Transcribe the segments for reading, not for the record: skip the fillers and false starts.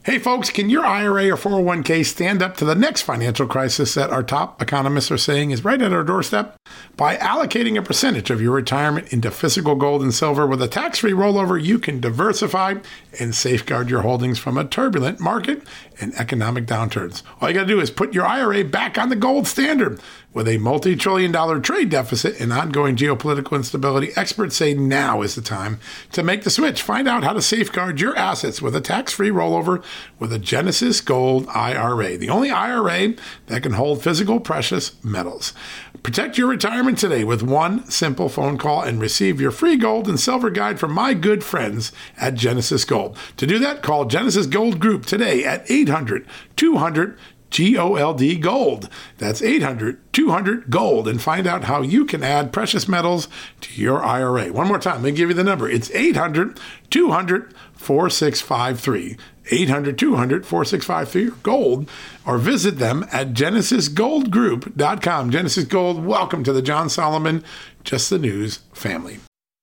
Hey folks, can your IRA or 401k stand up to the next financial crisis that our top economists are saying is right at our doorstep? By allocating a percentage of your retirement into physical gold and silver with a tax-free rollover, you can diversify and safeguard your holdings from a turbulent market and economic downturns. All you got to do is put your IRA back on the gold standard. With a multi-trillion-dollar trade deficit and ongoing geopolitical instability, experts say now is the time to make the switch. Find out how to safeguard your assets with a tax-free rollover with a Genesis Gold IRA, the only IRA that can hold physical precious metals. Protect your retirement today with one simple phone call and receive your free gold and silver guide from my good friends at Genesis Gold. To do that, call Genesis Gold Group today at 800-200 GOLD Gold. That's 800-200-GOLD, and find out how you can add precious metals to your IRA. One more time, let me give you the number. It's 800-200-4653. 800-200-4653 or gold, or visit them at genesisgoldgroup.com. Genesis Gold, welcome to the John Solomon Just the News family.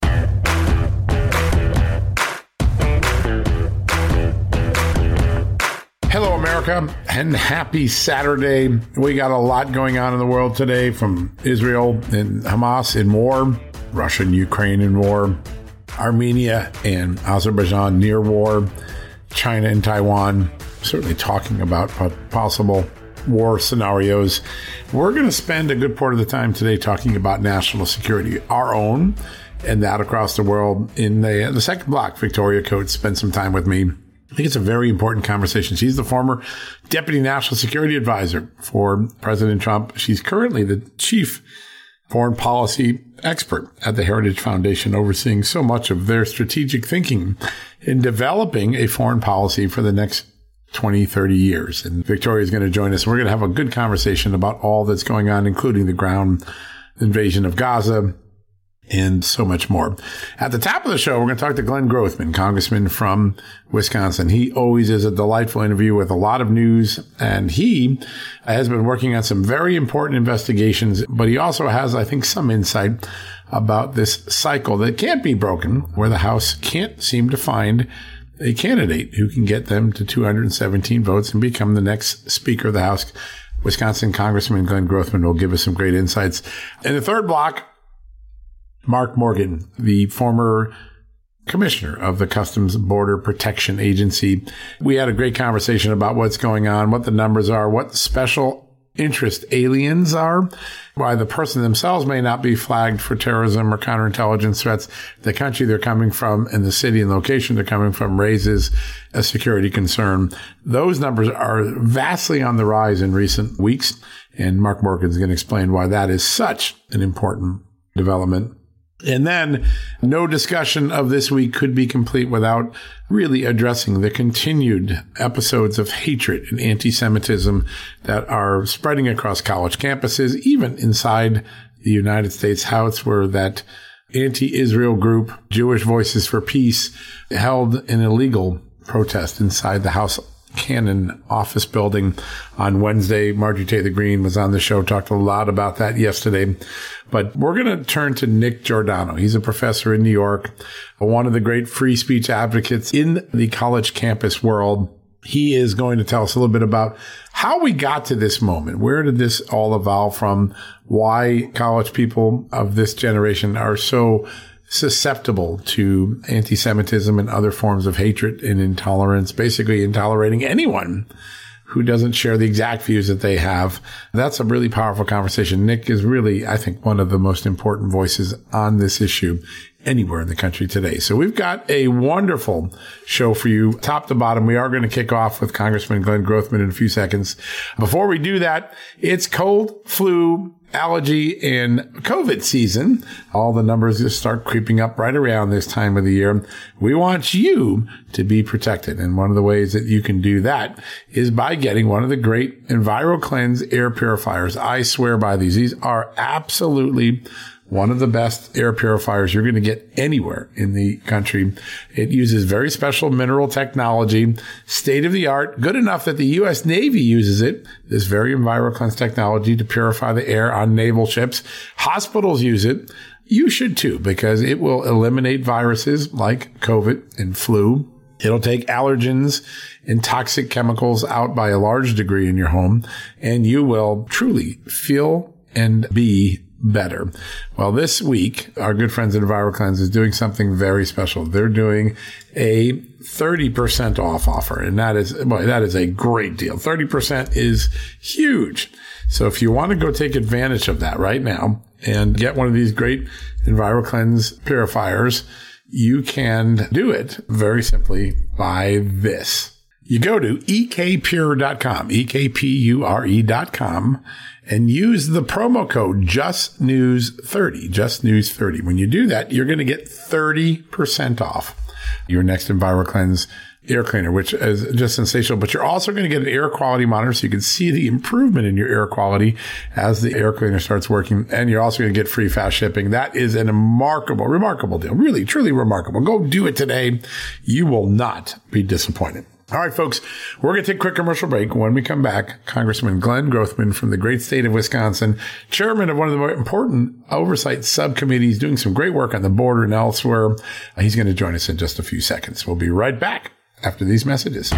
Hello, America, and happy Saturday. We got a lot going on in the world today, from Israel and Hamas in war, Russia and Ukraine in war, Armenia and Azerbaijan near war, China and Taiwan certainly talking about possible war scenarios. We're going to spend a good part of the time today talking about national security, our own and that across the world. In the second block, Victoria Coates spent some time with me. I think it's a very important conversation. She's the former Deputy National Security Advisor for President Trump. She's currently the Chief Foreign Policy Expert at the Heritage Foundation, overseeing so much of their strategic thinking in developing a foreign policy for the next 20, 30 years. And Victoria is going to join us. We're going to have a good conversation about all that's going on, including the ground invasion of Gaza, and so much more. At the top of the show, we're going to talk to Glenn Grothman, congressman from Wisconsin. He always is a delightful interview with a lot of news, and he has been working on some very important investigations, but he also has, I think, some insight about this cycle that can't be broken, where the House can't seem to find a candidate who can get them to 217 votes and become the next Speaker of the House. Wisconsin Congressman Glenn Grothman will give us some great insights. In the third block, Mark Morgan, the former commissioner of the Customs Border Protection Agency. We had a great conversation about what's going on, what the numbers are, what special interest aliens are, why the person themselves may not be flagged for terrorism or counterintelligence threats. The country they're coming from and the city and location they're coming from raises a security concern. Those numbers are vastly on the rise in recent weeks, and Mark Morgan is going to explain why that is such an important development. And then no discussion of this week could be complete without really addressing the continued episodes of hatred and anti-Semitism that are spreading across college campuses, even inside the United States House, where that anti-Israel group, Jewish Voices for Peace, held an illegal protest inside the House Cannon office building on Wednesday. Marjorie Taylor Greene was on the show, talked a lot about that yesterday. But we're going to turn to Nick Giordano. He's a professor in New York, one of the great free speech advocates in the college campus world. He is going to tell us a little bit about how we got to this moment. Where did this all evolve from? Why college people of this generation are so susceptible to anti-Semitism and other forms of hatred and intolerance, basically intolerating anyone who doesn't share the exact views that they have. That's a really powerful conversation. Nick is really, I think, one of the most important voices on this issue anywhere in the country today. So we've got a wonderful show for you, top to bottom. We are going to kick off with Congressman Glenn Grothman in a few seconds. Before we do that, it's cold, flu, allergy, and COVID season. All the numbers just start creeping up right around this time of the year. We want you to be protected. And one of the ways that you can do that is by getting one of the great EnviroKlenz air purifiers. I swear by these. These are absolutely one of the best air purifiers you're going to get anywhere in the country. It uses very special mineral technology, state of the art, good enough that the U.S. Navy uses it, this very EnviroKlenz technology, to purify the air on naval ships. Hospitals use it. You should too, because it will eliminate viruses like COVID and flu It'll take allergens and toxic chemicals out by a large degree in your home, and you will truly feel and be better. Well, this week, our good friends at EnviroKlenz is doing something very special. They're doing a 30% off offer, and that is a great deal. 30% is huge. So if you want to go take advantage of that right now and get one of these great EnviroKlenz purifiers, you can do it very simply by this. You go to ekpure.com, ekpure.com, and use the promo code JustNews30, JustNews30. When you do that, you're going to get 30% off your next EnviroKlenz air cleaner, which is just sensational. But you're also going to get an air quality monitor so you can see the improvement in your air quality as the air cleaner starts working. And you're also going to get free fast shipping. That is a remarkable deal. Really, truly remarkable. Go do it today. You will not be disappointed. All right, folks, we're going to take a quick commercial break. When we come back, Congressman Glenn Grothman from the great state of Wisconsin, chairman of one of the more important oversight subcommittees, doing some great work on the border and elsewhere. He's going to join us in just a few seconds. We'll be right back after these messages.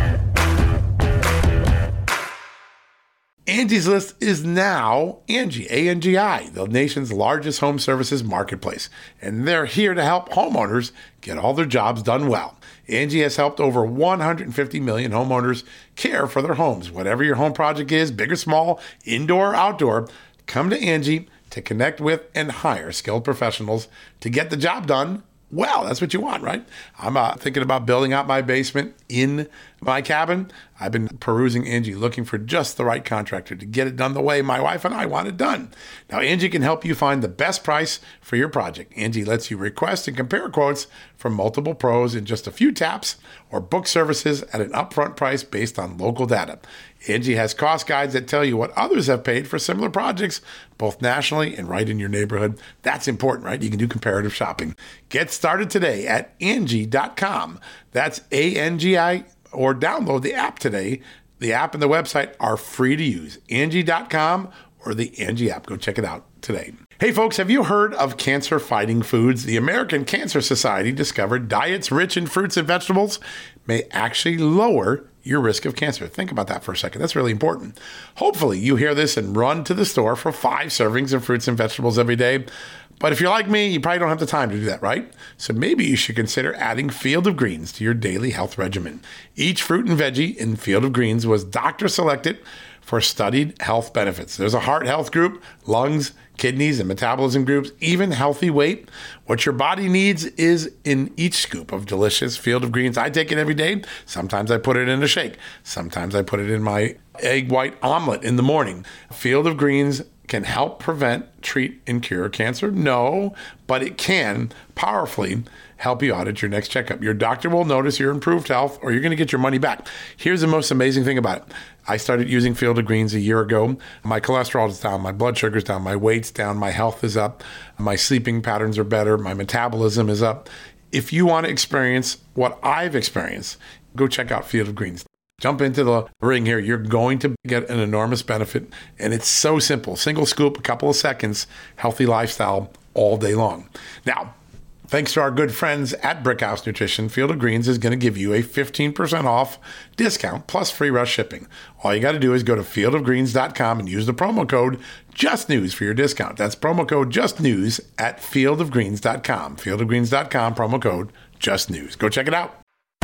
Angie's List is now Angie, A-N-G-I, the nation's largest home services marketplace. And they're here to help homeowners get all their jobs done well. Angie has helped over 150 million homeowners care for their homes. Whatever your home project is, big or small, indoor or outdoor, come to Angie to connect with and hire skilled professionals to get the job done well. That's what you want, right? I'm thinking about building out my basement in my cabin. I've been perusing Angie, looking for just the right contractor to get it done the way my wife and I want it done. Now, Angie can help you find the best price for your project. Angie lets you request and compare quotes from multiple pros in just a few taps, or book services at an upfront price based on local data. Angie has cost guides that tell you what others have paid for similar projects, both nationally and right in your neighborhood. That's important, right? You can do comparative shopping. Get started today at Angie.com. That's A-N-G-I, or download the app today. The app and the website are free to use. Angie.com or the Angie app. Go check it out today. Hey folks, have you heard of cancer-fighting foods? The American Cancer Society discovered diets rich in fruits and vegetables may actually lower your risk of cancer. Think about that for a second. That's really important. Hopefully you hear this and run to the store for 5 servings of fruits and vegetables every day. But if you're like me, you probably don't have the time to do that, right? So maybe you should consider adding Field of Greens to your daily health regimen. Each fruit and veggie in Field of Greens was doctor selected for studied health benefits. There's a heart health group, lungs, kidneys, and metabolism groups, even healthy weight. What your body needs is in each scoop of delicious Field of Greens. I take it every day. Sometimes I put it in a shake. Sometimes I put it in my egg white omelet in the morning. Field of Greens can help prevent, treat, and cure cancer? No, but it can powerfully help you out at your next checkup. Your doctor will notice your improved health, or you're going to get your money back. Here's the most amazing thing about it. I started using Field of Greens a year ago. My cholesterol is down, my blood sugar is down, my weight's down, my health is up, my sleeping patterns are better, my metabolism is up. If you want to experience what I've experienced, go check out Field of Greens. Jump into the ring here. You're going to get an enormous benefit. And it's so simple. Single scoop, a couple of seconds, healthy lifestyle all day long. Now, thanks to our good friends at Brickhouse Nutrition, Field of Greens is going to give you a 15% off discount plus free rush shipping. All you got to do is go to fieldofgreens.com and use the promo code JUSTNEWS for your discount. That's promo code JUSTNEWS at fieldofgreens.com. Fieldofgreens.com, promo code JUSTNEWS. Go check it out.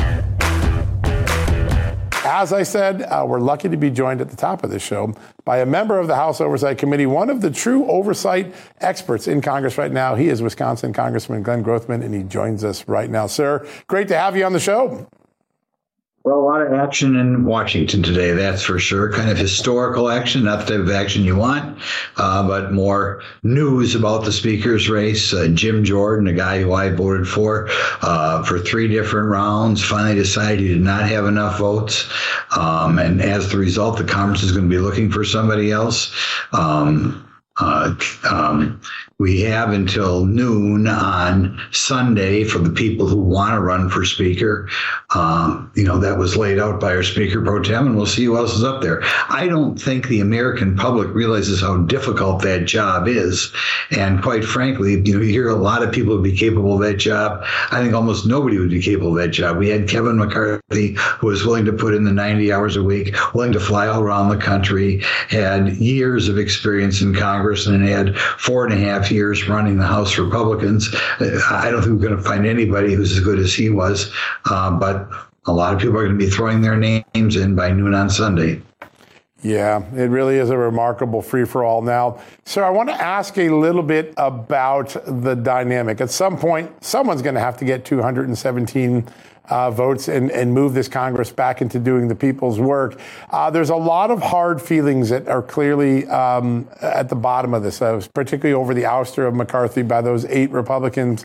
As I said, we're lucky to be joined at the top of this show by a member of the House Oversight Committee, one of the true oversight experts in Congress right now. He is Wisconsin Congressman Glenn Grothman, and he joins us right now. Sir, great to have you on the show. Well, a lot of action in Washington today, that's for sure. Kind of historical action, not the type of action you want, but more news about the speaker's race. Jim Jordan, a guy who I voted for 3 different rounds, finally decided he did not have enough votes. And as the result, the Congress is going to be looking for somebody else. We have until noon on Sunday for the people who want to run for speaker. That was laid out by our speaker pro tem, and we'll see who else is up there. I don't think the American public realizes how difficult that job is. And quite frankly, you hear a lot of people would be capable of that job. I think almost nobody would be capable of that job. We had Kevin McCarthy, who was willing to put in the 90 hours a week, willing to fly all around the country, had years of experience in Congress, and had 4.5 years running the House Republicans. I don't think we're going to find anybody who's as good as he was, but a lot of people are going to be throwing their names in by noon on Sunday. Yeah, it really is a remarkable free-for-all now. Sir, I want to ask a little bit about the dynamic. At some point, someone's going to have to get 217 votes and move this Congress back into doing the people's work. There's a lot of hard feelings that are clearly at the bottom of this, particularly over the ouster of McCarthy by those 8 Republicans.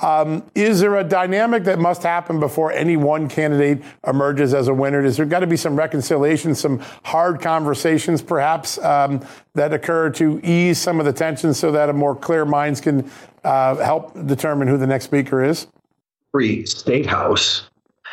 Is there a dynamic that must happen before any one candidate emerges as a winner? Is there got to be some reconciliation, some hard conversations perhaps that occur to ease some of the tension so that a more clear minds can help determine who the next speaker is? Free State House,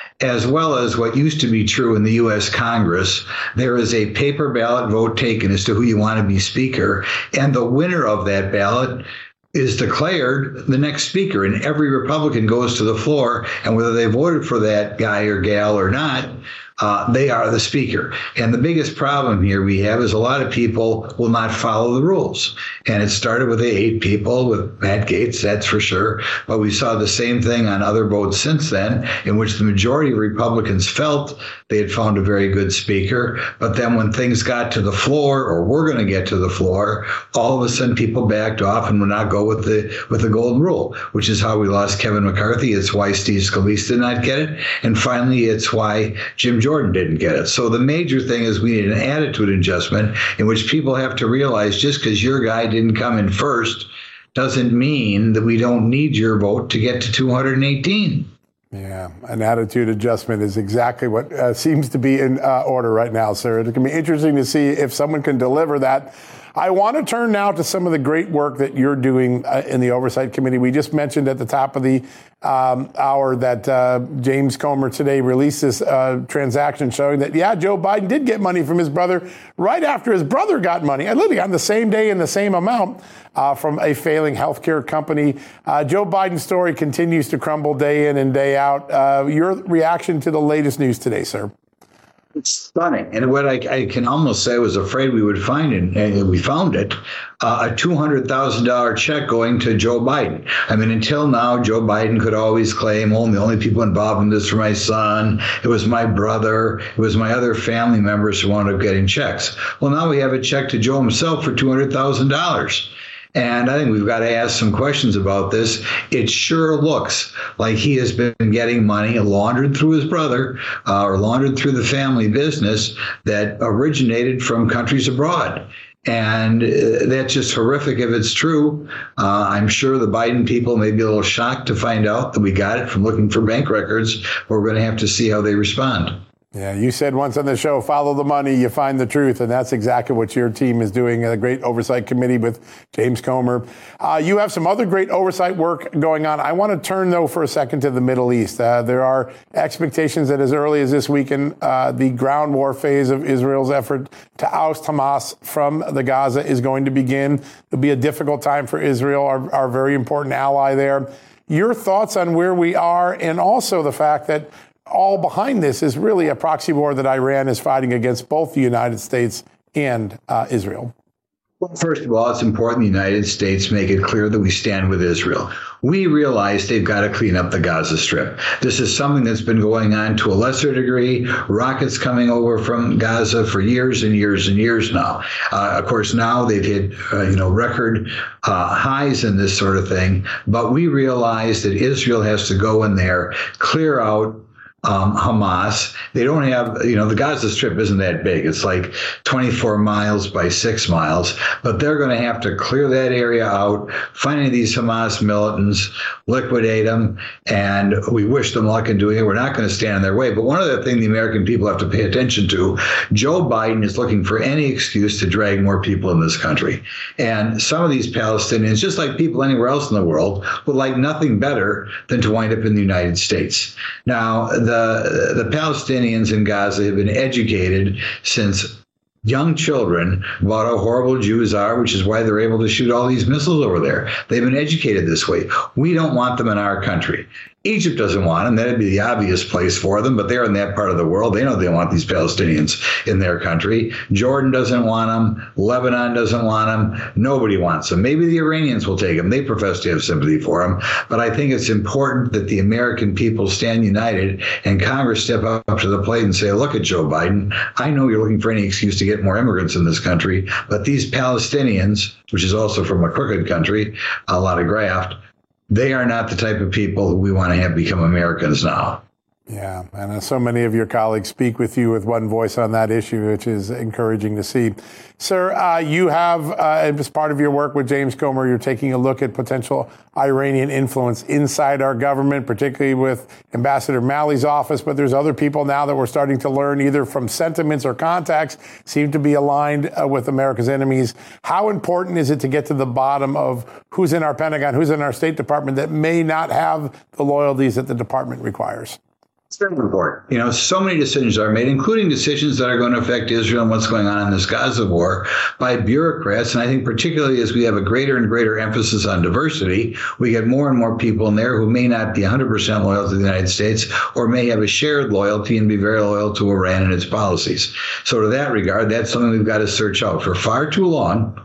as well as what used to be true in the U.S. Congress, there is a paper ballot vote taken as to who you want to be speaker, and the winner of that ballot is declared the next speaker, and every Republican goes to the floor, and whether they voted for that guy or gal or not, they are the speaker. And the biggest problem here we have is a lot of people will not follow the rules. And it started with the 8 people with Matt Gaetz, that's for sure. But we saw the same thing on other votes since then, in which the majority of Republicans felt they had found a very good speaker. But then when things got to the floor, or were going to get to the floor, all of a sudden people backed off and would not go with the golden rule, which is how we lost Kevin McCarthy. It's why Steve Scalise did not get it. And finally, it's why Jim Jordan didn't get it. So the major thing is we need an attitude adjustment in which people have to realize just because your guy didn't come in first doesn't mean that we don't need your vote to get to 218. Yeah, an attitude adjustment is exactly what seems to be in order right now, sir. It can be interesting to see if someone can deliver that. I want to turn now to some of the great work that you're doing in the Oversight Committee. We just mentioned at the top of the hour that James Comer today released this transaction showing that, Joe Biden did get money from his brother right after his brother got money, literally on the same day in the same amount from a failing healthcare company. Joe Biden's story continues to crumble day in and day out. Your reaction to the latest news today, sir? It's stunning. And what I can almost say I was afraid we would find, and we found it, a $200,000 check going to Joe Biden. I mean, until now, Joe Biden could always claim, the only people involved in this were my son, it was my brother, it was my other family members who wound up getting checks. Well, now we have a check to Joe himself for $200,000. And I think we've got to ask some questions about this. It sure looks like he has been getting money laundered through his brother or laundered through the family business that originated from countries abroad. And that's just horrific if it's true. I'm sure the Biden people may be a little shocked to find out that we got it from looking for bank records. We're going to have to see how they respond. Yeah, you said once on the show, follow the money, you find the truth. And that's exactly what your team is doing, a great oversight committee with James Comer. You have some other great oversight work going on. I want to turn, though, for a second to the Middle East. There are expectations that as early as this weekend, the ground war phase of Israel's effort to oust Hamas from the Gaza is going to begin. It'll be a difficult time for Israel, our very important ally there. Your thoughts on where we are, and also the fact that all behind this is really a proxy war that Iran is fighting against both the United States and Israel. Well, first of all, it's important the United States make it clear that we stand with Israel. We realize they've got to clean up the Gaza Strip. This is something that's been going on to a lesser degree. Rockets coming over from Gaza for years and years and years now. Of course, now they've hit record highs in this sort of thing. But we realize that Israel has to go in there, clear out Hamas. They don't have, the Gaza Strip isn't that big. It's like 24 miles by 6 miles, but they're going to have to clear that area out, find any of these Hamas militants, liquidate them, and we wish them luck in doing it. We're not going to stand in their way. But one other thing the American people have to pay attention to, Joe Biden is looking for any excuse to drag more people in this country. And some of these Palestinians, just like people anywhere else in the world, would like nothing better than to wind up in the United States. Now, the Palestinians in Gaza have been educated since young children about how horrible Jews are, which is why they're able to shoot all these missiles over there. They've been educated this way. We don't want them in our country. Egypt doesn't want them. That'd be the obvious place for them, but they're in that part of the world. They know they want these Palestinians in their country. Jordan doesn't want them. Lebanon doesn't want them. Nobody wants them. Maybe the Iranians will take them. They profess to have sympathy for them. But I think it's important that the American people stand united and Congress step up to the plate and say, look at Joe Biden. I know you're looking for any excuse to get more immigrants in this country, but these Palestinians, which is also from a crooked country, a lot of graft, they are not the type of people who we want to have become Americans now. Yeah, and so many of your colleagues speak with you with one voice on that issue, which is encouraging to see. Sir, you have, as part of your work with James Comer, you're taking a look at potential Iranian influence inside our government, particularly with Ambassador Malley's office, but there's other people now that we're starting to learn either from sentiments or contacts seem to be aligned with America's enemies. How important is it to get to the bottom of who's in our Pentagon, who's in our State Department that may not have the loyalties that the department requires? It's very important. So many decisions are made, including decisions that are going to affect Israel and what's going on in this Gaza war by bureaucrats. And I think particularly as we have a greater and greater emphasis on diversity, we get more and more people in there who may not be 100% loyal to the United States or may have a shared loyalty and be very loyal to Iran and its policies. So to that regard, that's something we've got to search out. For far too long,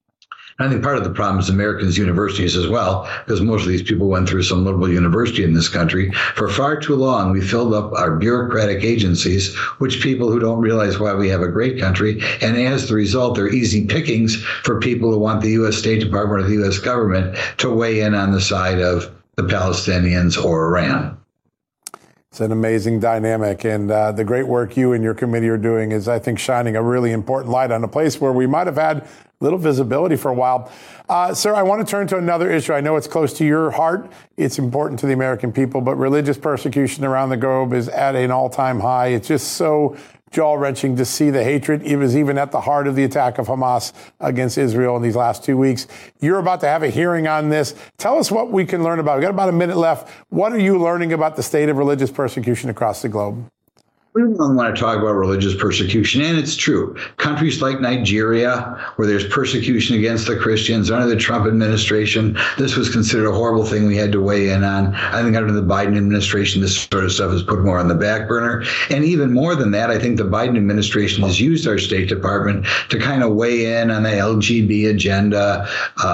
I think part of the problem is Americans' universities as well, because most of these people went through some liberal university in this country. For far too long, we filled up our bureaucratic agencies, which people who don't realize why we have a great country. And as the result, they're easy pickings for people who want the U.S. State Department or the U.S. government to weigh in on the side of the Palestinians or Iran. It's an amazing dynamic, and the great work you and your committee are doing is, I think, shining a really important light on a place where we might have had little visibility for a while. Sir, I want to turn to another issue. I know it's close to your heart. It's important to the American people, but religious persecution around the globe is at an all-time high. It's just so jaw-wrenching to see the hatred. It was even at the heart of the attack of Hamas against Israel in these last 2 weeks. You're about to have a hearing on this. Tell us what we can learn about it. We've got about a minute left. What are you learning about the state of religious persecution across the globe? We don't want to talk about religious persecution, and it's true. Countries like Nigeria, where there's persecution against the Christians under the Trump administration, this was considered a horrible thing we had to weigh in on. I think under the Biden administration, this sort of stuff is put more on the back burner. And even more than that, I think the Biden administration has used our State Department to kind of weigh in on the LGBT agenda,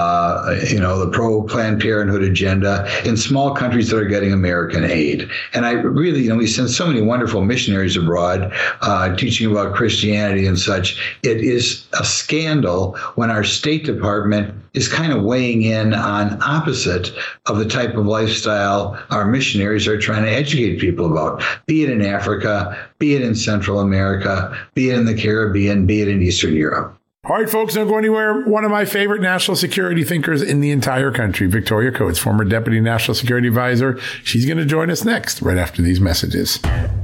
the pro-Planned Parenthood agenda in small countries that are getting American aid. And I really, we send so many wonderful missionaries abroad teaching about Christianity and such. It is a scandal when our State Department is kind of weighing in on opposite of the type of lifestyle our missionaries are trying to educate people about, be it in Africa, be it in Central America, be it in the Caribbean, be it in Eastern Europe. All right, folks, don't go anywhere. One of my favorite national security thinkers in the entire country, Victoria Coates, former Deputy National Security Advisor. She's going to join us next, right after these messages.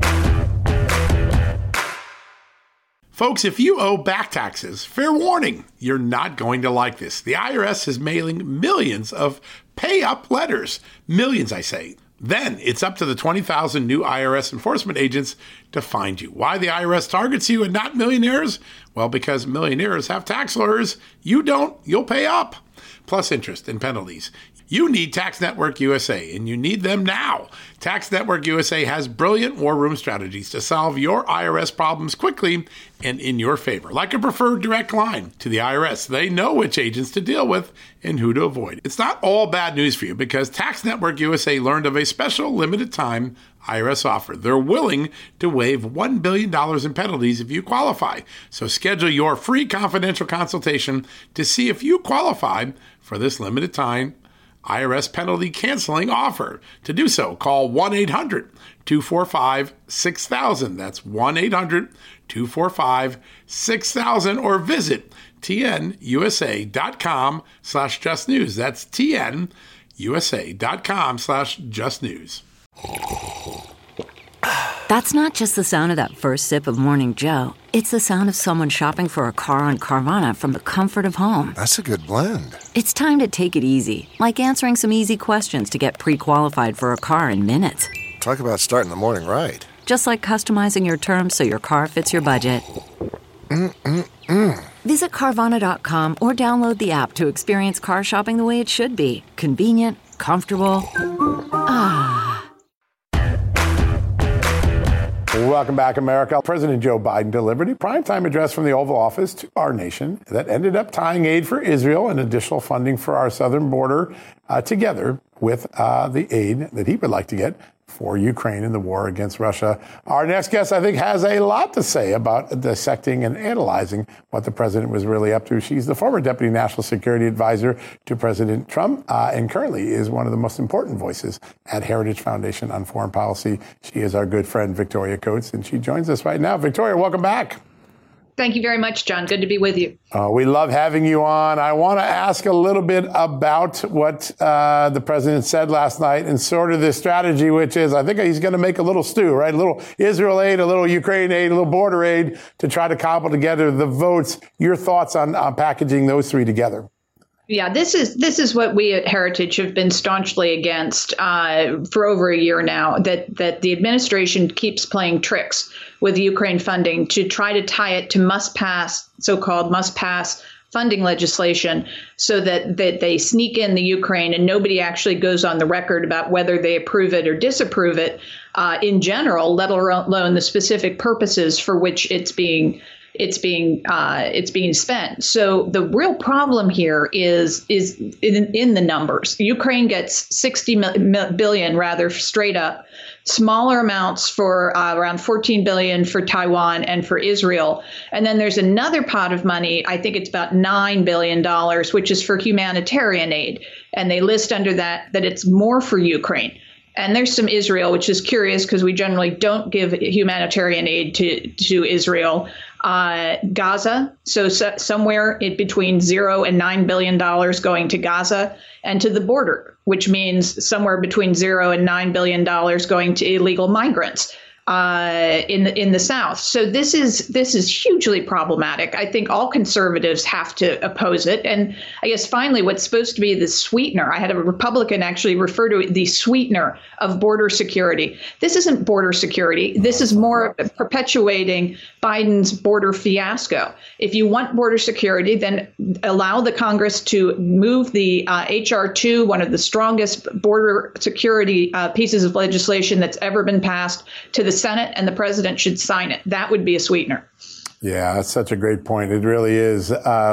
Folks, if you owe back taxes, fair warning, you're not going to like this. The IRS is mailing millions of pay-up letters. Millions, I say. Then it's up to the 20,000 new IRS enforcement agents to find you. Why the IRS targets you and not millionaires? Well, because millionaires have tax lawyers. You don't, you'll pay up. Plus interest and penalties. You need Tax Network USA, and you need them now. Tax Network USA has brilliant war room strategies to solve your IRS problems quickly and in your favor, like a preferred direct line to the IRS. They know which agents to deal with and who to avoid. It's not all bad news for you because Tax Network USA learned of a special limited time IRS offer. They're willing to waive $1 billion in penalties if you qualify. So schedule your free confidential consultation to see if you qualify for this limited time IRS penalty canceling offer. To do so, call 1-800-245-6000. That's 1-800-245-6000 or visit tnusa.com/justnews. That's tnusa.com/justnews. That's not just the sound of that first sip of Morning Joe. It's the sound of someone shopping for a car on Carvana from the comfort of home. That's a good blend. It's time to take it easy, like answering some easy questions to get pre-qualified for a car in minutes. Talk about starting the morning right. Just like customizing your terms so your car fits your budget. Visit Carvana.com or download the app to experience car shopping the way it should be. Convenient, comfortable. Welcome back, America. President Joe Biden delivered a primetime address from the Oval Office to our nation that ended up tying aid for Israel and additional funding for our southern border together with the aid that he would like to get for Ukraine in the war against Russia. Our next guest, I think, has a lot to say about dissecting and analyzing what the president was really up to. She's the former Deputy National Security Advisor to President Trump and currently is one of the most important voices at Heritage Foundation on Foreign Policy. She is our good friend, Victoria Coates, and she joins us right now. Victoria, welcome back. Thank you very much, John. Good to be with you. We love having you on. I want to ask a little bit about what the president said last night and sort of the strategy, which is I think he's going to make a little stew, right? A little Israel aid, a little Ukraine aid, a little border aid to try to cobble together the votes. Your thoughts on packaging those three together? Yeah, this is what we at Heritage have been staunchly against for over a year now, that the administration keeps playing tricks with Ukraine funding to try to tie it to so-called must-pass funding legislation so that they sneak in the Ukraine and nobody actually goes on the record about whether they approve it or disapprove it in general, let alone the specific purposes for which it's being spent. So the real problem here is in the numbers. Ukraine gets 60 billion rather straight up, smaller amounts for around 14 billion for Taiwan and for Israel. And then there's another pot of money, I think it's about $9 billion, which is for humanitarian aid. And they list under that it's more for Ukraine. And there's some Israel, which is curious because we generally don't give humanitarian aid to Israel. Gaza, so somewhere in between $0 and $9 billion going to Gaza and to the border, which means somewhere between $0 and $9 billion going to illegal migrants in the South. So this is hugely problematic. I think all conservatives have to oppose it. And I guess finally, what's supposed to be the sweetener, I had a Republican actually refer to it, the sweetener of border security. This isn't border security. This is more perpetuating Biden's border fiasco. If you want border security, then allow the Congress to move the H.R. 2, one of the strongest border security pieces of legislation that's ever been passed, to the Senate, and the president should sign it. That would be a sweetener. Yeah, that's such a great point. It really is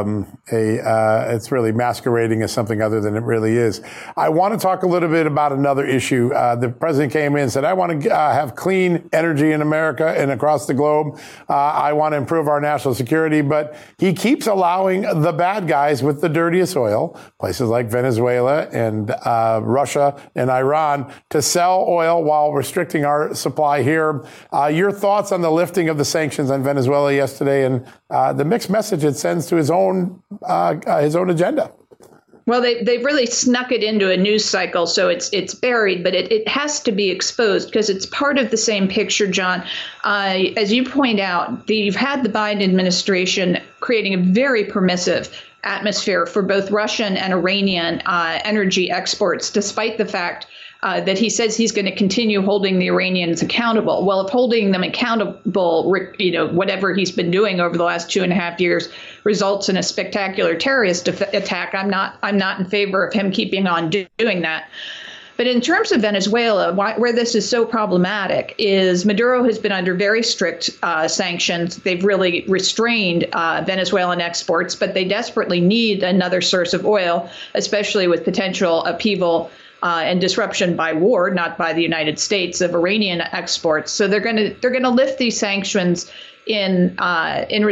it's really masquerading as something other than it really is. I want to talk a little bit about another issue. The president came in and said, I want to have clean energy in America and across the globe. I want to improve our national security. But he keeps allowing the bad guys with the dirtiest oil, places like Venezuela and Russia and Iran, to sell oil while restricting our supply here. Your thoughts on the lifting of the sanctions on Venezuela yesterday and the mixed message it sends to his own agenda? Well, they've really snuck it into a news cycle, so it's buried, but it has to be exposed because it's part of the same picture, John. As you point out, you've had the Biden administration creating a very permissive atmosphere for both Russian and Iranian energy exports, despite the fact that he says he's going to continue holding the Iranians accountable. Well, if holding them accountable, whatever he's been doing over the last 2.5 years results in a spectacular terrorist attack, I'm not in favor of him keeping on doing that. But in terms of Venezuela, where this is so problematic is Maduro has been under very strict sanctions. They've really restrained Venezuelan exports, but they desperately need another source of oil, especially with potential upheaval and disruption by war, not by the United States, of Iranian exports. So they're going to lift these sanctions in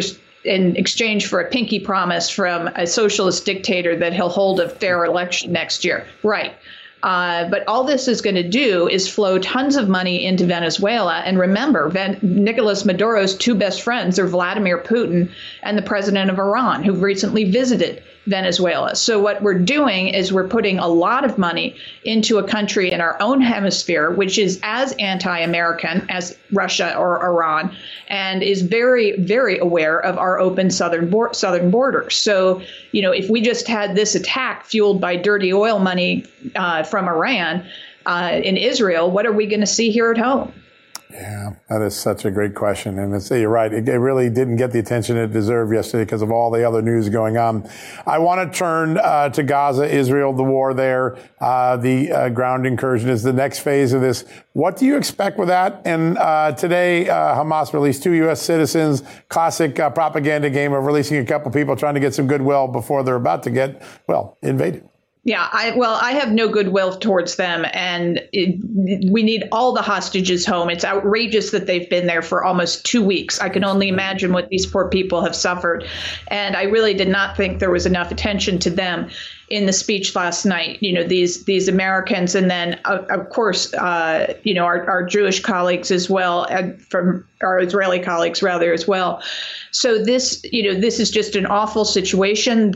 in exchange for a pinky promise from a socialist dictator that he'll hold a fair election next year. Right. But all this is going to do is flow tons of money into Venezuela. And remember, Nicolas Maduro's two best friends are Vladimir Putin and the president of Iran, who recently visited Venezuela. So what we're doing is we're putting a lot of money into a country in our own hemisphere, which is as anti-American as Russia or Iran, and is very, very aware of our open southern border. So, if we just had this attack fueled by dirty oil money from Iran in Israel, what are we going to see here at home? Yeah, that is such a great question. And you're right. It really didn't get the attention it deserved yesterday because of all the other news going on. I want to turn to Gaza, Israel, the war there. The ground incursion is the next phase of this. What do you expect with that? And today, Hamas released 2 U.S. citizens, classic propaganda game of releasing a couple people trying to get some goodwill before they're about to get, invaded. Yeah, I have no goodwill towards them, and we need all the hostages home. It's outrageous that they've been there for almost 2 weeks. I can only imagine what these poor people have suffered, and I really did not think there was enough attention to them in the speech last night. These Americans, and then of course, our Jewish colleagues as well, and from our Israeli colleagues rather as well. So this is just an awful situation.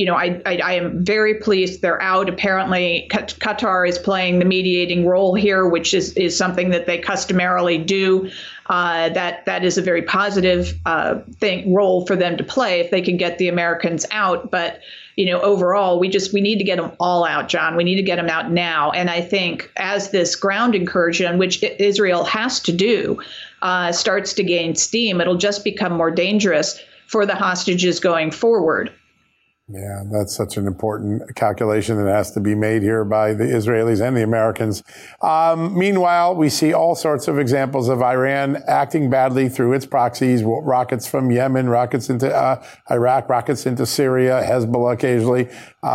I am very pleased they're out. Apparently, Qatar is playing the mediating role here, which is something that they customarily do. That is a very positive role for them to play if they can get the Americans out. But overall, we need to get them all out, John. We need to get them out now. And I think as this ground incursion, which Israel has to do, starts to gain steam, it'll just become more dangerous for the hostages going forward. Yeah, that's such an important calculation that has to be made here by the Israelis and the Americans. Meanwhile, we see all sorts of examples of Iran acting badly through its proxies, rockets from Yemen, rockets into Iraq, rockets into Syria, Hezbollah occasionally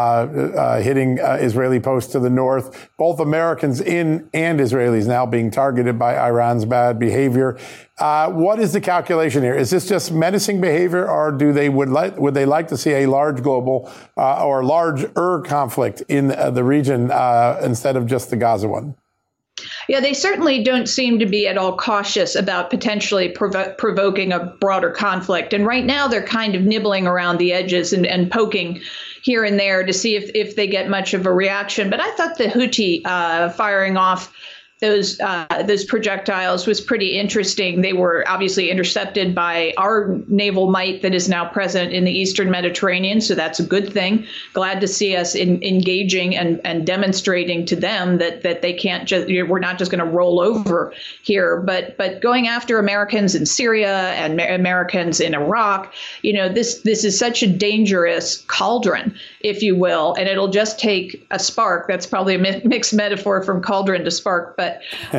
hitting Israeli posts to the north. Both Americans and Israelis now being targeted by Iran's bad behavior. What is the calculation here? Is this just menacing behavior, or would they like to see a large global or larger conflict in the region instead of just the Gaza one? Yeah, they certainly don't seem to be at all cautious about potentially provoking a broader conflict. And right now they're kind of nibbling around the edges and poking here and there to see if they get much of a reaction. But I thought the Houthi firing off those projectiles was pretty interesting. They were obviously intercepted by our naval might that is now present in the Eastern Mediterranean. So that's a good thing. Glad to see us engaging and demonstrating to them that they can't just, we're not just going to roll over here, but going after Americans in Syria and Americans in Iraq. This is such a dangerous cauldron, if you will, and it'll just take a spark. That's probably a mixed metaphor from cauldron to spark, but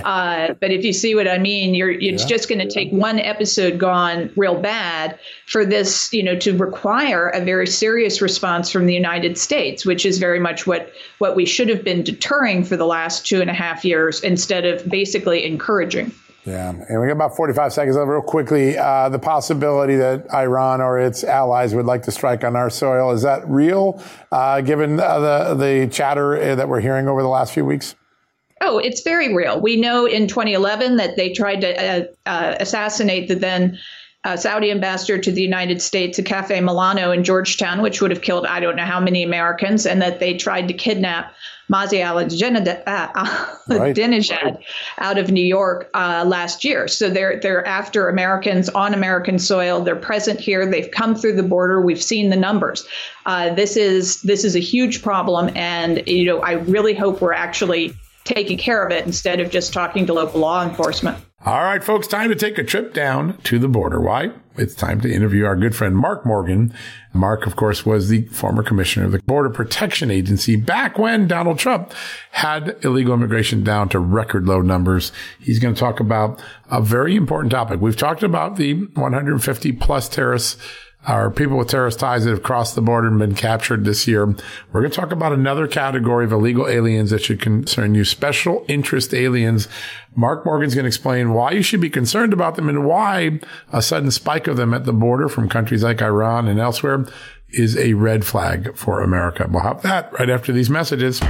if you see what I mean, it's just going to take one episode gone real bad for this, to require a very serious response from the United States, which is very much what we should have been deterring for the last 2.5 years instead of basically encouraging. Yeah, and we got about 45 seconds left. Real quickly, the possibility that Iran or its allies would like to strike on our soil, is that real, given the chatter that we're hearing over the last few weeks? Oh, it's very real. We know in 2011 that they tried to assassinate the then Saudi ambassador to the United States, Cafe Milano in Georgetown, which would have killed I don't know how many Americans, and that they tried to kidnap Mazi Ahmadinejad out of New York last year. So they're after Americans on American soil. They're present here. They've come through the border. We've seen the numbers. This is a huge problem, and I really hope we're actually taking care of it instead of just talking to local law enforcement. All right, folks, time to take a trip down to the border. Why? It's time to interview our good friend, Mark Morgan. Mark, of course, was the former commissioner of the Border Protection Agency back when Donald Trump had illegal immigration down to record low numbers. He's going to talk about a very important topic. We've talked about the 150 plus terrorists are people with terrorist ties that have crossed the border and been captured this year. We're going to talk about another category of illegal aliens that should concern you, special interest aliens. Mark Morgan's going to explain why you should be concerned about them and why a sudden spike of them at the border from countries like Iran and elsewhere is a red flag for America. We'll have that right after these messages.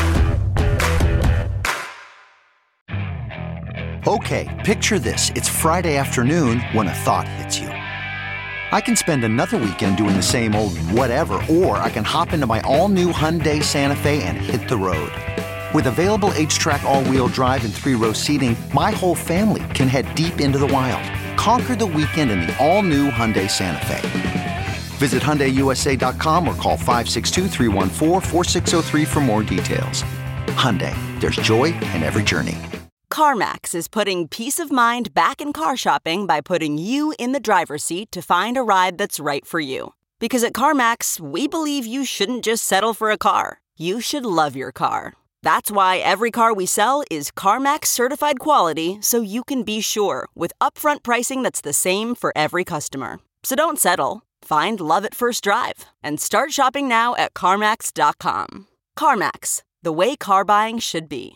Okay, picture this. It's Friday afternoon when a thought hits you. I can spend another weekend doing the same old whatever, or I can hop into my all-new Hyundai Santa Fe and hit the road. With available H-Track all-wheel drive and 3-row seating, my whole family can head deep into the wild. Conquer the weekend in the all-new Hyundai Santa Fe. Visit HyundaiUSA.com or call 562-314-4603 for more details. Hyundai, there's joy in every journey. CarMax is putting peace of mind back in car shopping by putting you in the driver's seat to find a ride that's right for you. Because at CarMax, we believe you shouldn't just settle for a car. You should love your car. That's why every car we sell is CarMax certified quality, so you can be sure with upfront pricing that's the same for every customer. So don't settle. Find love at first drive and start shopping now at CarMax.com. CarMax, the way car buying should be.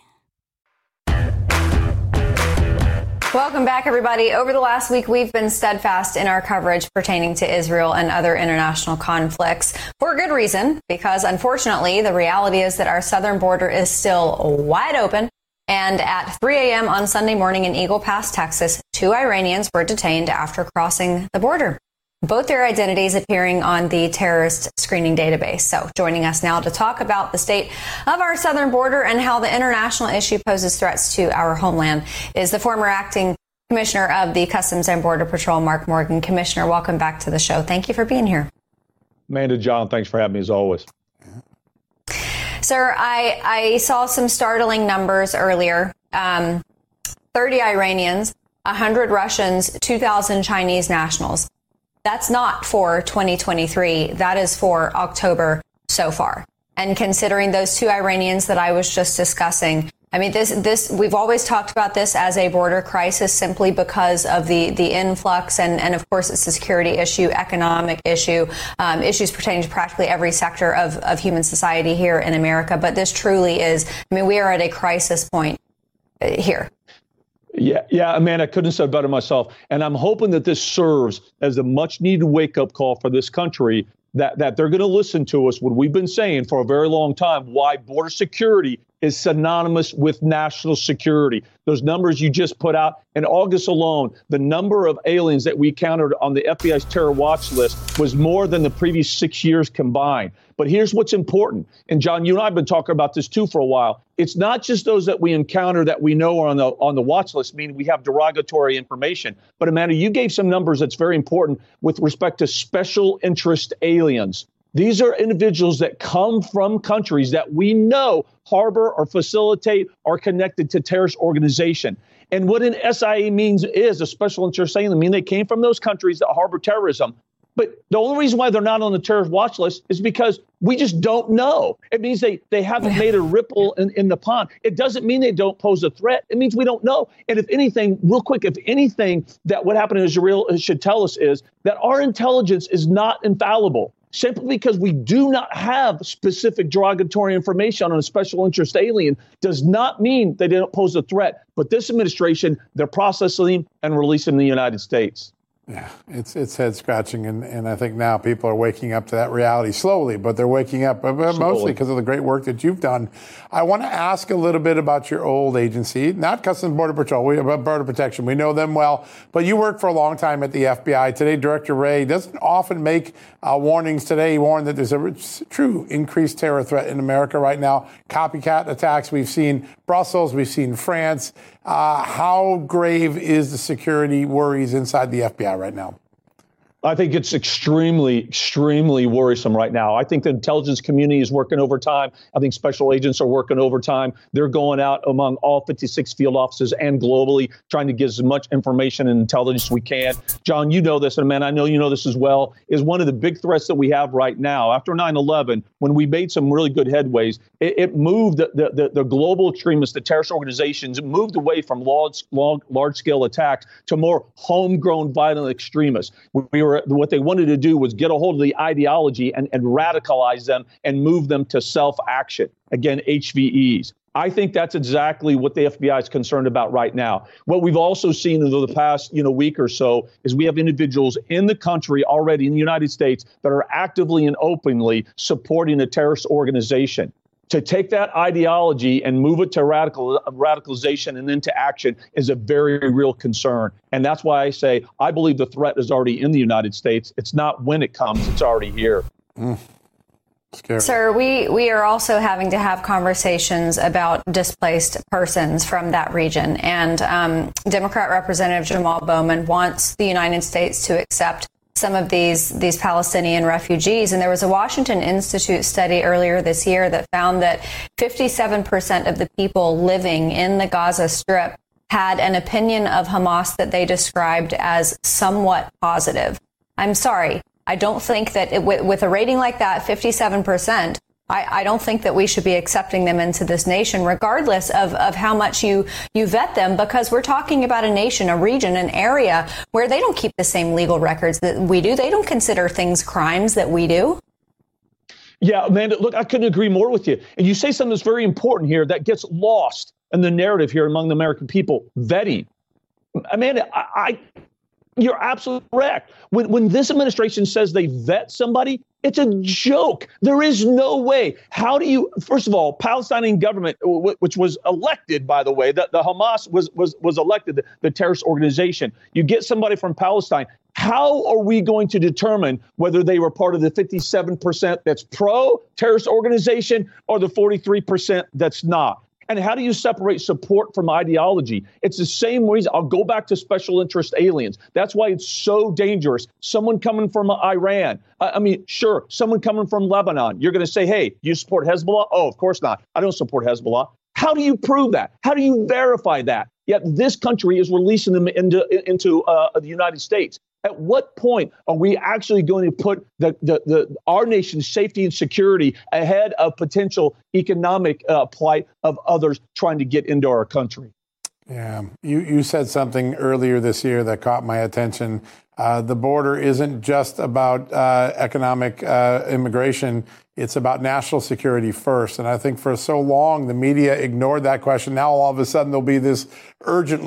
Welcome back, everybody. Over the last week, we've been steadfast in our coverage pertaining to Israel and other international conflicts for a good reason, because unfortunately, the reality is that our southern border is still wide open. And at 3 a.m. on Sunday morning in Eagle Pass, Texas, 2 Iranians were detained after crossing the border. Both their identities appearing on the terrorist screening database. So joining us now to talk about the state of our southern border and how the international issue poses threats to our homeland is the former acting commissioner of the Customs and Border Patrol, Mark Morgan. Commissioner, welcome back to the show. Thank you for being here. Amanda, John, thanks for having me as always. Sir, I saw some startling numbers earlier. 30 Iranians, 100 Russians, 2,000 Chinese nationals. That's not for 2023. That is for October so far. And considering those 2 Iranians that I was just discussing, I mean, this we've always talked about this as a border crisis simply because of the influx and of course it's a security issue, economic issue, issues pertaining to practically every sector of human society here in America. But this truly is, I mean, we are at a crisis point here. Yeah, Amanda, I couldn't have said better myself. And I'm hoping that this serves as a much needed wake up call for this country, that they're going to listen to us, what we've been saying for a very long time, why border security is synonymous with national security. Those numbers you just put out in August alone, the number of aliens that we counted on the FBI's terror watch list was more than the previous 6 years combined. But here's what's important. And John, you and I have been talking about this too for a while. It's not just those that we encounter that we know are on the watch list, meaning we have derogatory information. But Amanda, you gave some numbers that's very important with respect to special interest aliens. These are individuals that come from countries that we know harbor or facilitate or connected to terrorist organization. And what an SIA means is a special interest alien. I mean, they came from those countries that harbor terrorism. But the only reason why they're not on the terrorist watch list is because we just don't know. It means they haven't made a ripple in the pond. It doesn't mean they don't pose a threat. It means we don't know. And if anything, real quick, if anything that what happened in Israel should tell us is that our intelligence is not infallible. Simply because we do not have specific derogatory information on a special interest alien does not mean they don't pose a threat. But this administration, they're processing and releasing in the United States. Yeah, it's head scratching, and I think now people are waking up to that reality slowly, but they're waking up, but mostly because of the great work that you've done. I want to ask a little bit about your old agency, not Customs Border Patrol, but Border Protection. We know them well, but you worked for a long time at the FBI. Today, Director Wray doesn't often make warnings. Today, he warned that there's a true increased terror threat in America right now. Copycat attacks. We've seen Brussels. We've seen France. How grave is the security worries inside the FBI right now? I think it's extremely, extremely worrisome right now. I think the intelligence community is working overtime. I think special agents are working overtime. They're going out among all 56 field offices and globally, trying to get as much information and intelligence as we can. John, you know this, and man, I know you know this as well, is one of the big threats that we have right now. After 9/11, when we made some really good headways, it moved the global extremists, the terrorist organizations, moved away from large-scale attacks to more homegrown violent extremists. We were what they wanted to do was get a hold of the ideology and radicalize them and move them to self-action. Again, HVEs. I think that's exactly what the FBI is concerned about right now. What we've also seen over the past, week or so is we have individuals in the country already in the United States that are actively and openly supporting a terrorist organization. To take that ideology and move it to radicalization and then to action is a very real concern. And that's why I say I believe the threat is already in the United States. It's not when it comes, it's already here. Scary. Sir, we are also having to have conversations about displaced persons from that region. And Democrat Representative Jamal Bowman wants the United States to accept some of these Palestinian refugees. And there was a Washington Institute study earlier this year that found that 57% of the people living in the Gaza Strip had an opinion of Hamas that they described as somewhat positive. I'm sorry. I don't think that with a rating like that, 57%, I don't think that we should be accepting them into this nation, regardless of how much you vet them, because we're talking about a nation, a region, an area where they don't keep the same legal records that we do. They don't consider things crimes that we do. Yeah, Amanda, look, I couldn't agree more with you. And you say something that's very important here that gets lost in the narrative here among the American people, vetting. Amanda, you're absolutely correct. When this administration says they vet somebody, it's a joke. There is no way. How do you, first of all, Palestinian government, which was elected, by the way, the Hamas was elected, the terrorist organization. You get somebody from Palestine. How are we going to determine whether they were part of the 57% that's pro-terrorist organization or the 43% that's not? And how do you separate support from ideology? It's the same reason. I'll go back to special interest aliens. That's why it's so dangerous. Someone coming from Iran. Sure, someone coming from Lebanon. You're going to say, hey, you support Hezbollah? Oh, of course not. I don't support Hezbollah. How do you prove that? How do you verify that? Yet this country is releasing them into the United States. At what point are we actually going to put our nation's safety and security ahead of potential economic plight of others trying to get into our country? Yeah, you said something earlier this year that caught my attention. The border isn't just about economic immigration. It's about national security first. And I think for so long, the media ignored that question. Now, all of a sudden, there'll be this urgent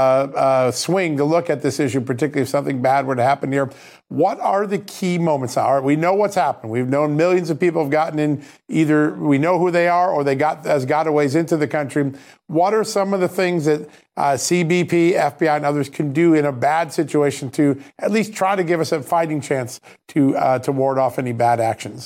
swing to look at this issue, particularly if something bad were to happen here. What are the key moments? All right, we know what's happened. We've known millions of people have gotten in. Either we know who they are or they got as gotaways into the country. What are some of the things that CBP, FBI, and others can do in a bad situation to at least try to give us a fighting chance to ward off any bad actions?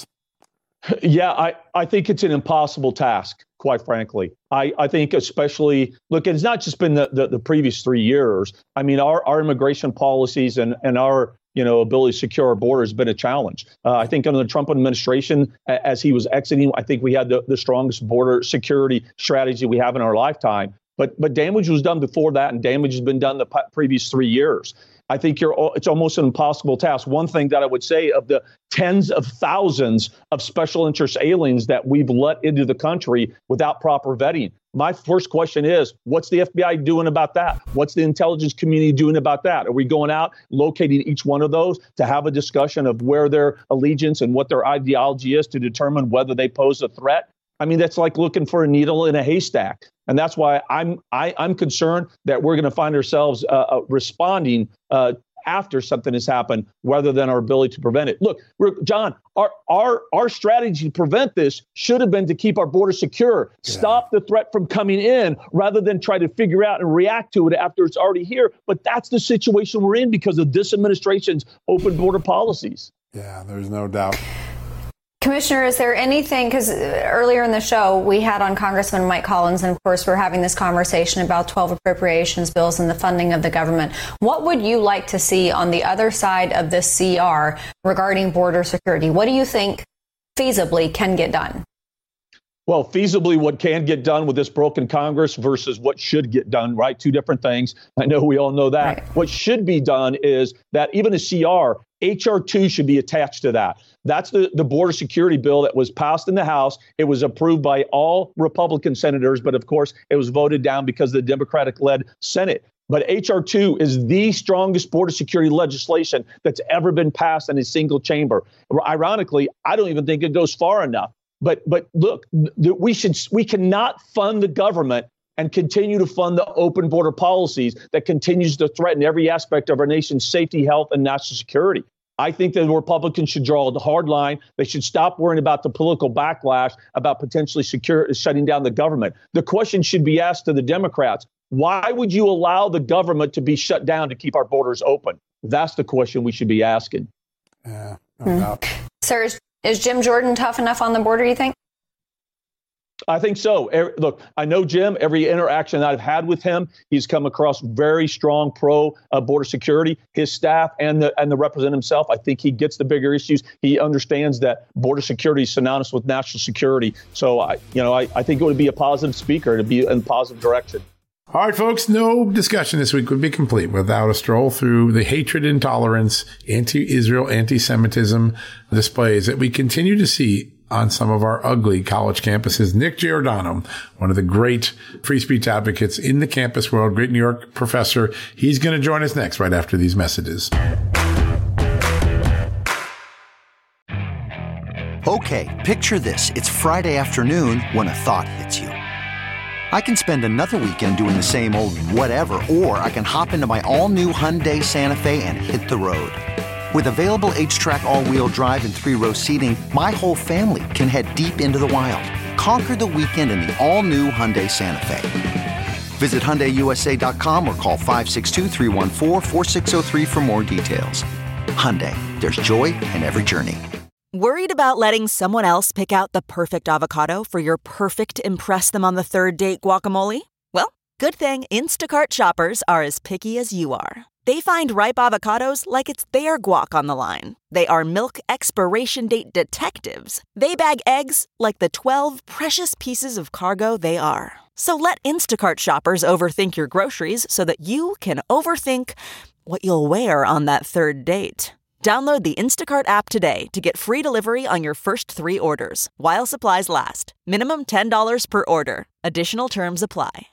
Yeah, I think it's an impossible task, quite frankly. I think especially, look, it's not just been the previous 3 years. I mean, our immigration policies and our ability to secure our border has been a challenge. I think under the Trump administration, as he was exiting, I think we had the strongest border security strategy we have in our lifetime. But damage was done before that, and damage has been done the previous 3 years. I think it's almost an impossible task. One thing that I would say, of the tens of thousands of special interest aliens that we've let into the country without proper vetting, my first question is, what's the FBI doing about that? What's the intelligence community doing about that? Are we going out, locating each one of those to have a discussion of where their allegiance and what their ideology is to determine whether they pose a threat? I mean, that's like looking for a needle in a haystack. And that's why I'm concerned that we're going to find ourselves responding after something has happened, rather than our ability to prevent it. Look, John, our strategy to prevent this should have been to keep our border secure, stop the threat from coming in, rather than try to figure out and react to it after it's already here. But that's the situation we're in because of this administration's open border policies. Yeah, there's no doubt. Commissioner, is there anything, because earlier in the show we had on Congressman Mike Collins, and of course we're having this conversation about 12 appropriations bills and the funding of the government. What would you like to see on the other side of this CR regarding border security? What do you think feasibly can get done? Well, feasibly, what can get done with this broken Congress versus what should get done, right? Two different things. I know we all know that. Right. What should be done is that even a CR, H.R. 2 should be attached to that. That's the border security bill that was passed in the House. It was approved by all Republican senators, but of course, it was voted down because of the Democratic-led Senate. But H.R. 2 is the strongest border security legislation that's ever been passed in a single chamber. Ironically, I don't even think it goes far enough. But look, we cannot fund the government and continue to fund the open border policies that continues to threaten every aspect of our nation's safety, health, and national security. I think that the Republicans should draw the hard line. They should stop worrying about the political backlash about potentially shutting down the government. The question should be asked to the Democrats. Why would you allow the government to be shut down to keep our borders open? That's the question we should be asking. Yeah, no doubt. Sir, is Jim Jordan tough enough on the border, you think? I think so. Look, I know Jim. Every interaction that I've had with him, he's come across very strong pro-border security. His staff and the representative himself, I think he gets the bigger issues. He understands that border security is synonymous with national security. So, I think it would be a positive speaker to be in a positive direction. All right, folks, no discussion this week would be complete without a stroll through the hatred, intolerance, anti-Israel, anti-Semitism displays that we continue to see on some of our ugly college campuses. Nick Giordano, one of the great free speech advocates in the campus world, great New York professor, he's going to join us next right after these messages. Okay, picture this. It's Friday afternoon when a thought hits you. I can spend another weekend doing the same old whatever, or I can hop into my all-new Hyundai Santa Fe and hit the road. With available H-Track all-wheel drive and 3-row seating, my whole family can head deep into the wild. Conquer the weekend in the all-new Hyundai Santa Fe. Visit HyundaiUSA.com or call 562-314-4603 for more details. Hyundai, there's joy in every journey. Worried about letting someone else pick out the perfect avocado for your perfect impress them on the third date guacamole? Well, good thing Instacart shoppers are as picky as you are. They find ripe avocados like it's their guac on the line. They are milk expiration date detectives. They bag eggs like the 12 precious pieces of cargo they are. So let Instacart shoppers overthink your groceries so that you can overthink what you'll wear on that third date. Download the Instacart app today to get free delivery on your first 3 orders, while supplies last. Minimum $10 per order. Additional terms apply.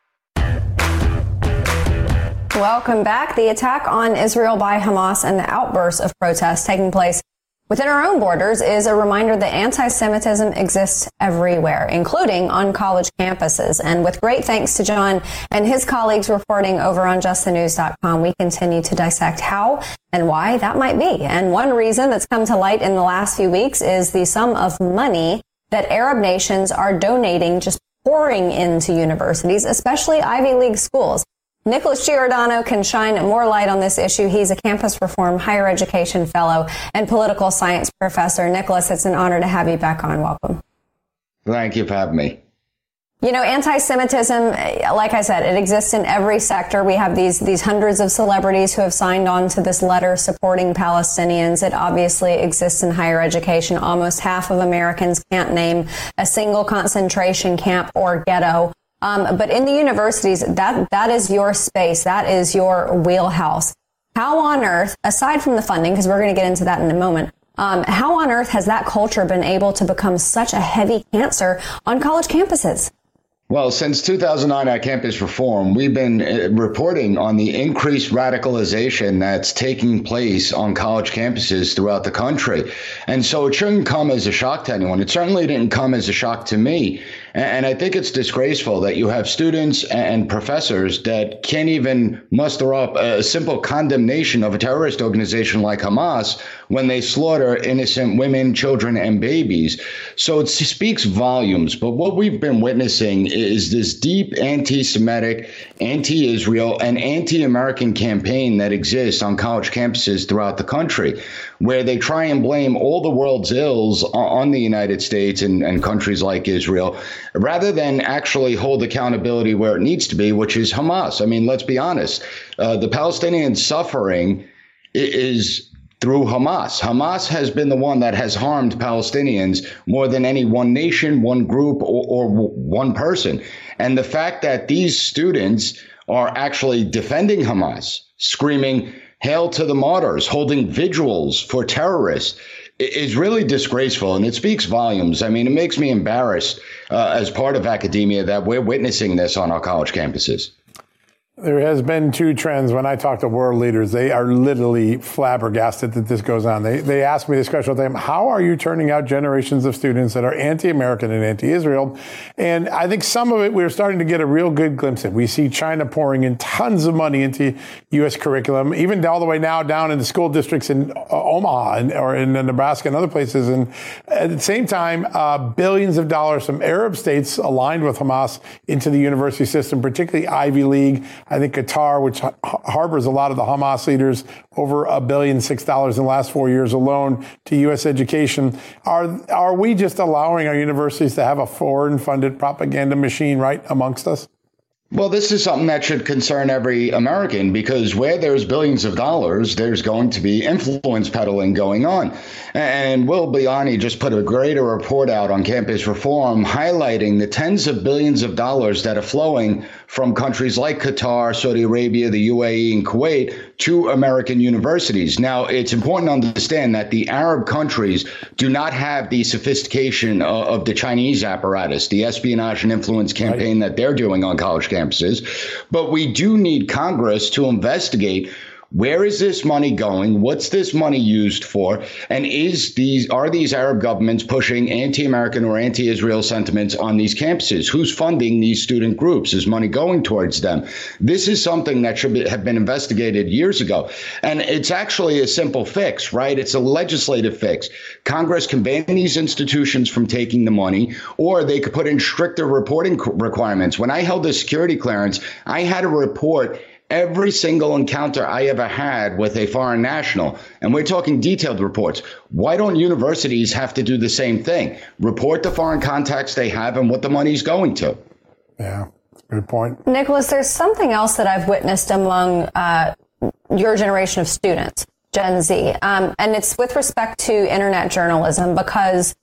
Welcome back. The attack on Israel by Hamas and the outbursts of protests taking place within our own borders is a reminder that anti-Semitism exists everywhere, including on college campuses. And with great thanks to John and his colleagues reporting over on justthenews.com, we continue to dissect how and why that might be. And one reason that's come to light in the last few weeks is the sum of money that Arab nations are donating, just pouring into universities, especially Ivy League schools. Nicholas Giordano can shine more light on this issue. He's a campus reform, higher education fellow, and political science professor. Nicholas, it's an honor to have you back on. Welcome. Thank you for having me. You know, anti-Semitism, like I said, it exists in every sector. We have these hundreds of celebrities who have signed on to this letter supporting Palestinians. It obviously exists in higher education. Almost half of Americans can't name a single concentration camp or ghetto. But in the universities, that is your space. That is your wheelhouse. How on earth, aside from the funding, because we're going to get into that in a moment, how on earth has that culture been able to become such a heavy cancer on college campuses? Well, since 2009 at Campus Reform, we've been reporting on the increased radicalization that's taking place on college campuses throughout the country. And so it shouldn't come as a shock to anyone. It certainly didn't come as a shock to me. And I think it's disgraceful that you have students and professors that can't even muster up a simple condemnation of a terrorist organization like Hamas when they slaughter innocent women, children, and babies. So it speaks volumes. But what we've been witnessing is this deep anti-Semitic, anti-Israel, and anti-American campaign that exists on college campuses throughout the country, where they try and blame all the world's ills on the United States and countries like Israel, rather than actually hold accountability where it needs to be, which is Hamas. I mean, let's be honest. The Palestinian suffering is through Hamas. Hamas has been the one that has harmed Palestinians more than any one nation, one group, or one person. And the fact that these students are actually defending Hamas, screaming, "Hail to the martyrs," holding vigils for terrorists, is really disgraceful, and it speaks volumes. I mean, it makes me embarrassed as part of academia that we're witnessing this on our college campuses. There has been two trends. When I talk to world leaders, they are literally flabbergasted that this goes on. They ask me this question all the time: how are you turning out generations of students that are anti-American and anti-Israel? And I think some of it we're starting to get a real good glimpse at. We see China pouring in tons of money into U.S. curriculum, even all the way now down in the school districts in Omaha or in Nebraska and other places. And at the same time, billions of dollars from Arab states aligned with Hamas into the university system, particularly Ivy League. I think Qatar, which harbors a lot of the Hamas leaders, over $1.6 billion in the last 4 years alone to U.S. education. Are we just allowing our universities to have a foreign-funded propaganda machine right amongst us? Well, this is something that should concern every American, because where there's billions of dollars, there's going to be influence peddling going on. And Will Biani just put a greater report out on campus reform, highlighting the tens of billions of dollars that are flowing from countries like Qatar, Saudi Arabia, the UAE, and Kuwait to American universities. Now, it's important to understand that the Arab countries do not have the sophistication of the Chinese apparatus, the espionage and influence campaign that they're doing on college campuses. But we do need Congress to investigate, where is this money going? What's this money used for? And are these Arab governments pushing anti-American or anti-Israel sentiments on these campuses? Who's funding these student groups? Is money going towards them? This is something that should have been investigated years ago. And it's actually a simple fix, right? It's a legislative fix. Congress can ban these institutions from taking the money, or they could put in stricter reporting requirements. When I held a security clearance, I had to report every single encounter I ever had with a foreign national. And we're talking detailed reports. Why don't universities have to do the same thing? Report the foreign contacts they have and what the money's going to. Yeah, good point. Nicholas, there's something else that I've witnessed among your generation of students, Gen Z. And it's with respect to internet journalism, because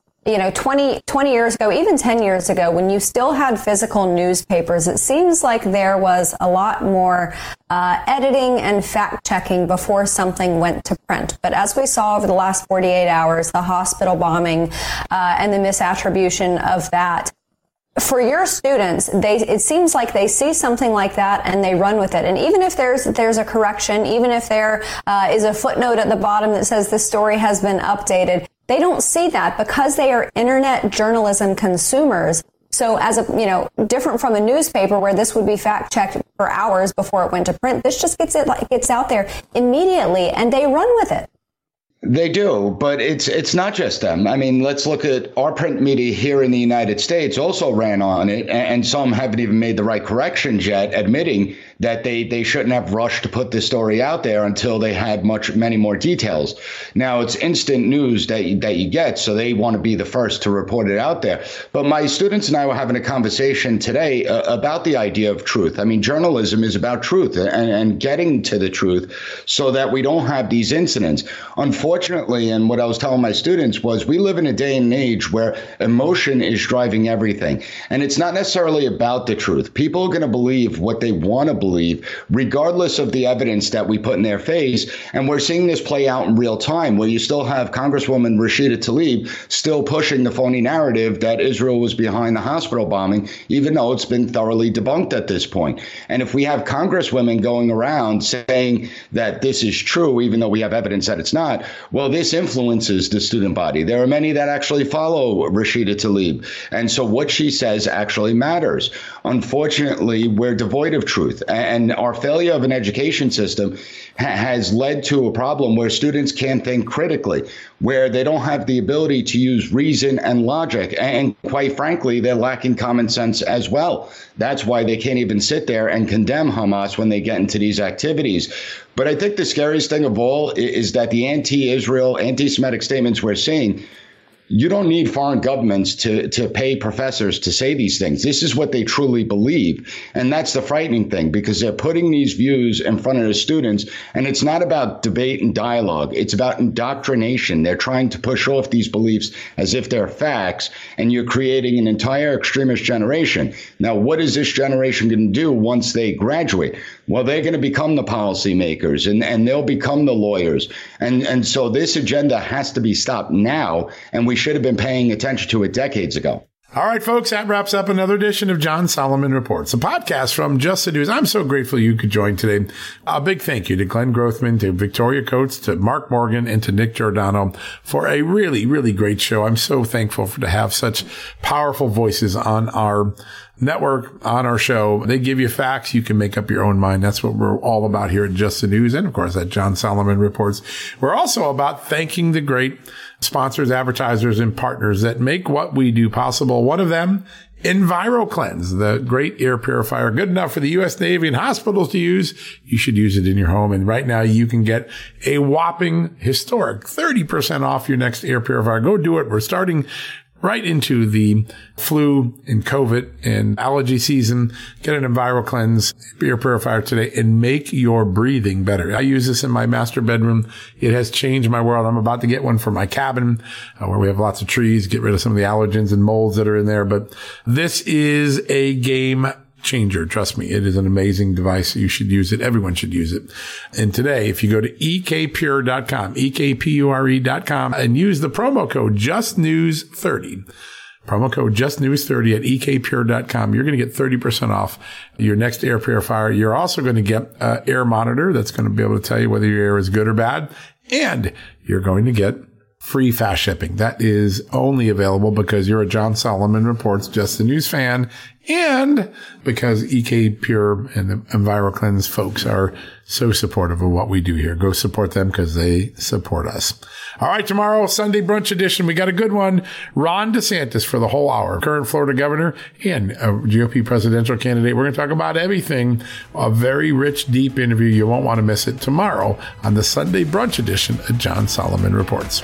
20 years ago, even 10 years ago, when you still had physical newspapers, it seems like there was a lot more editing and fact checking before something went to print. But as we saw over the last 48 hours, the hospital bombing and the misattribution of that, for your students, it seems like they see something like that and they run with it. And even if there's a correction, even if there is a footnote at the bottom that says this story has been updated, they don't see that because they are internet journalism consumers. So different from a newspaper where this would be fact checked for hours before it went to print, this just gets out there immediately and they run with it. They do, but it's not just them. I mean, let's look at our print media here in the United States also ran on it, and some haven't even made the right corrections yet, admitting that they shouldn't have rushed to put this story out there until they had many more details. Now, it's instant news that you get, so they want to be the first to report it out there. But my students and I were having a conversation today about the idea of truth. I mean, journalism is about truth and getting to the truth so that we don't have these incidents. Unfortunately, and what I was telling my students was, we live in a day and age where emotion is driving everything. And it's not necessarily about the truth. People are going to believe what they want to believe, regardless of the evidence that we put in their face. And we're seeing this play out in real time, where you still have Congresswoman Rashida Tlaib still pushing the phony narrative that Israel was behind the hospital bombing, even though it's been thoroughly debunked at this point. And if we have Congresswomen going around saying that this is true, even though we have evidence that it's not, well, this influences the student body. There are many that actually follow Rashida Tlaib. And so what she says actually matters. Unfortunately, we're devoid of truth. And our failure of an education system has led to a problem where students can't think critically, where they don't have the ability to use reason and logic. And quite frankly, they're lacking common sense as well. That's why they can't even sit there and condemn Hamas when they get into these activities. But I think the scariest thing of all is that the anti-Israel, anti-Semitic statements we're seeing, you don't need foreign governments to pay professors to say these things. This is what they truly believe. And that's the frightening thing, because they're putting these views in front of the students. And it's not about debate and dialogue. It's about indoctrination. They're trying to push off these beliefs as if they're facts. And you're creating an entire extremist generation. Now, what is this generation going to do once they graduate? Well, they're going to become the policymakers and they'll become the lawyers. And so this agenda has to be stopped now. And we should have been paying attention to it decades ago. All right, folks, that wraps up another edition of John Solomon Reports, a podcast from Just the News. I'm so grateful you could join today. A big thank you to Glenn Grothman, to Victoria Coates, to Mark Morgan, and to Nick Giordano for a really, really great show. I'm so thankful to have such powerful voices on our network, on our show. They give you facts. You can make up your own mind. That's what we're all about here at Just the News. And of course, at John Solomon Reports. We're also about thanking the great sponsors, advertisers, and partners that make what we do possible. One of them, EnviroKlenz, the great air purifier, good enough for the U.S. Navy and hospitals to use. You should use it in your home. And right now you can get a whopping historic 30% off your next air purifier. Go do it. We're starting right into the flu and COVID and allergy season. Get an EnviroKlenz air purifier today and make your breathing better. I use this in my master bedroom. It has changed my world. I'm about to get one for my cabin where we have lots of trees, get rid of some of the allergens and molds that are in there. But this is a game changer. Trust me, it is an amazing device. You should use it. Everyone should use it. And today, if you go to ekpure.com, ekpure.com, and use the promo code JustNews30, promo code JustNews30 at ekpure.com, you're going to get 30% off your next air purifier. You're also going to get an air monitor that's going to be able to tell you whether your air is good or bad. And you're going to get free fast shipping. That is only available because you're a John Solomon Reports Just the News fan, and because EK Pure and the EnviroKlenz folks are so supportive of what we do here. Go support them because they support us. All right, tomorrow, Sunday brunch edition. We got a good one. Ron DeSantis for the whole hour, current Florida governor and a GOP presidential candidate. We're going to talk about everything. A very rich, deep interview. You won't want to miss it tomorrow on the Sunday brunch edition of John Solomon Reports.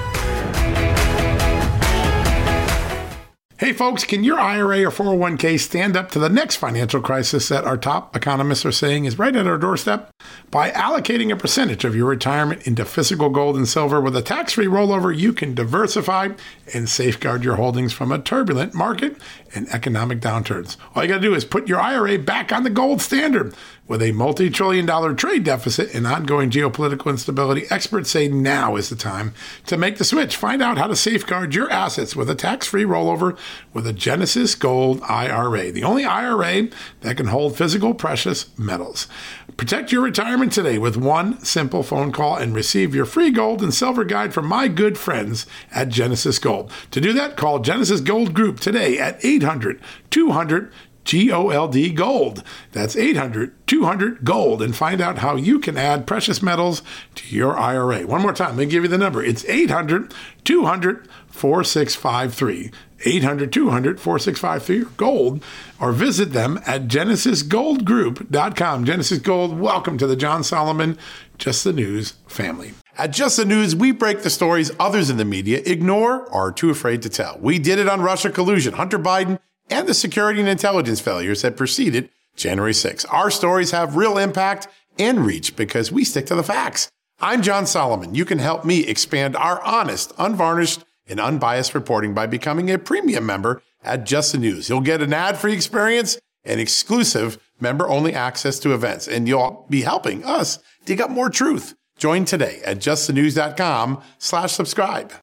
Hey folks, can your IRA or 401k stand up to the next financial crisis that our top economists are saying is right at our doorstep? By allocating a percentage of your retirement into physical gold and silver with a tax-free rollover, you can diversify and safeguard your holdings from a turbulent market and economic downturns. All you got to do is put your IRA back on the gold standard. With a multi-trillion-dollar trade deficit and ongoing geopolitical instability, experts say now is the time to make the switch. Find out how to safeguard your assets with a tax-free rollover with a Genesis Gold IRA, the only IRA that can hold physical precious metals. Protect your retirement today with one simple phone call and receive your free gold and silver guide from my good friends at Genesis Gold. To do that, call Genesis Gold Group today at 800-200 GOLD Gold. That's 800-200-GOLD, and find out how you can add precious metals to your IRA. One more time, let me give you the number. It's 800-200-4653. 800-200-4653 or gold, or visit them at GenesisGoldGroup.com. Genesis Gold, welcome to the John Solomon Just the News family. At Just the News, we break the stories others in the media ignore or are too afraid to tell. We did it on Russia collusion, Hunter Biden, and the security and intelligence failures that preceded January 6th. Our stories have real impact and reach because we stick to the facts. I'm John Solomon. You can help me expand our honest, unvarnished, and unbiased reporting by becoming a premium member at Just the News. You'll get an ad-free experience and exclusive member-only access to events, and you'll be helping us dig up more truth. Join today at justthenews.com/subscribe.